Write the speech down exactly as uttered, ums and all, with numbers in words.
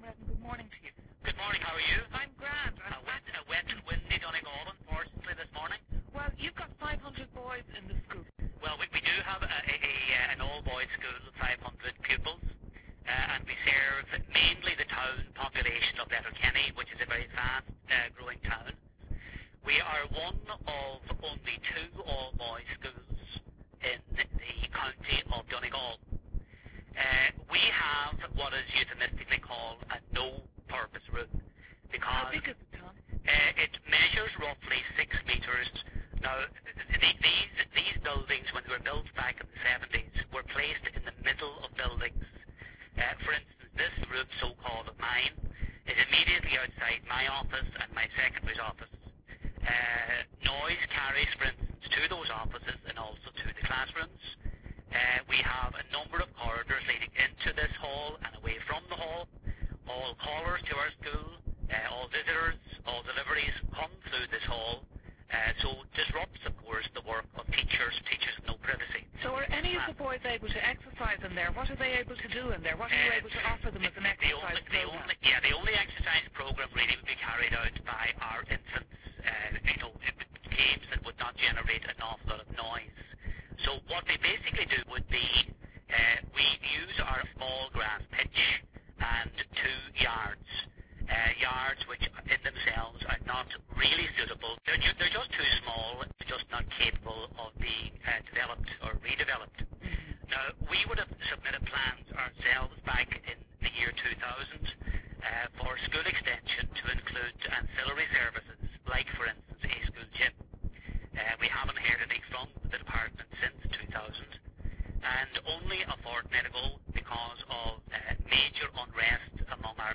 Redden. Good morning to you. Good morning, how are you? I'm grand. A I'm wet, a wet and windy Donegal, unfortunately, this morning. Well, you've got five hundred boys in the school. Well, we, we do have a, a, a, uh, an all-boys school with five hundred pupils, uh, and we serve mainly the town population of Letterkenny, which is a very fast-growing uh, town. We are one of only two all-boys schools in the county of Donegal. Uh, we have what is euphemistically called a no-purpose room, because How big is the town? uh, it measures roughly six metres. Now, th- th- these these buildings, when they were built back in the seventies, were placed in the middle of buildings. Uh, for instance, this room, so-called of mine, is immediately outside my office and my secretary's office. Uh, noise carries, for instance, to those offices and also to the classrooms. Uh, we have a number of corridors leading into this hall and away from the hall. All callers to our school, uh, all visitors, all deliveries come through this hall. Uh, so disrupts, of course, the work of teachers. Teachers have no privacy. So are any of the boys able to exercise in there? What are they able to do in there? What are you Uh, able to offer them as an the exercise only, the program? only, yeah, the only exercise program really would be carried out by our infants. Uh, you know, games that would not generate an awful lot of noise. So what we basically do would be uh, we use our small grass pitch and two yards. Uh, yards which in themselves are not really suitable. They're, ju- they're just too small, just not capable of being uh, developed or redeveloped. Now, we would have submitted plans ourselves back in the year two thousand uh, for school extension to include ancillary services, like, for instance, a school gym. Uh, we haven't heard anything from the department since two thousand, and only a fortnight ago, because of uh, major unrest among our